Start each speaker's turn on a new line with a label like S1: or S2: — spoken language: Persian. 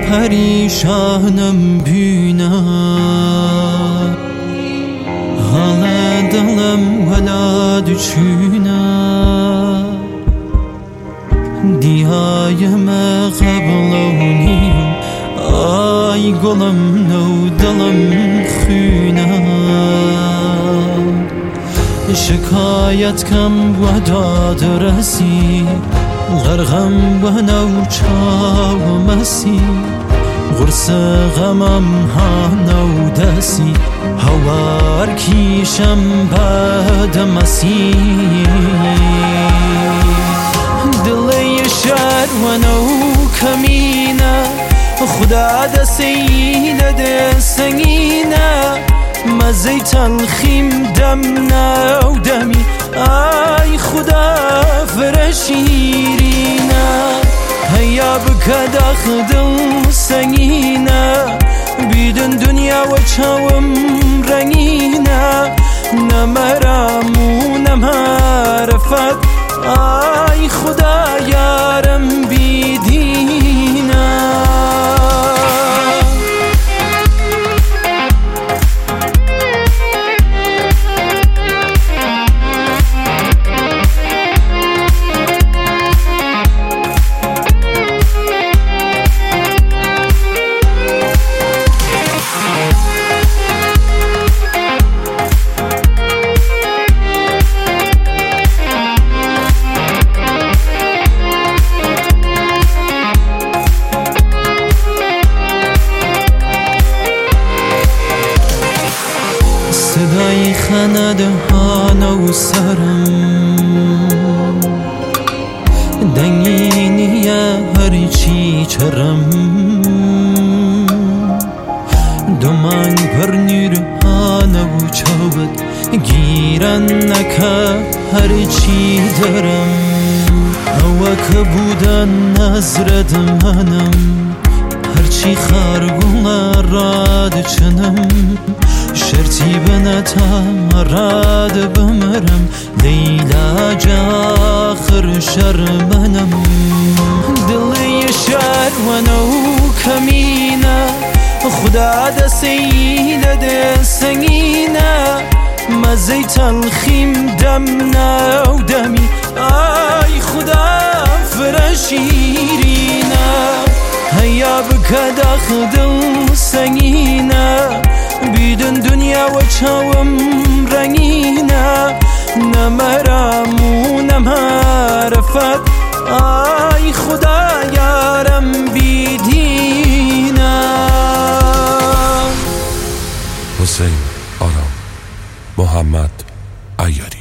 S1: پریشانم بینا حال دلم ولا دچینا دیایم قبلونیم ay گلم نو دلم خینا شکایت کم و داد رسی غرقم و نو چاو مسی غرس غمم ها نو دسی هوار کیشم بعد مسی دلی شر و نو کمینه خدا دسیل دسنگینه مزی تلخیم دم نو دمی ای خدا فرشیرینه هیا بکدخ دل سنگینه بیدن دنیا و چاوم رنگینه نمرم و نمعرفت ای خدا یارم بیدینه صدای خنده ها نو سرم دنگینیه هر چی چرم دمان پر نیر ها نو چاود گیرن نکه هر چی درم هوا که بودن نظرت منم هرچی خارگونا راد چنم شرطی بنتا راد بمرم لیلا جا آخر شرمنم دلی شر و نو کمینه خدا دسیل دسنگینه مزی تلخیم دم نو دمی ای خدا فرشیرینه هیا بکدخ دل سنگینه بیدن دنیا و چاوم رنگینه نمرم و نمعرفت ای خدا یارم بیدینه
S2: حسین آرام محمد عیاری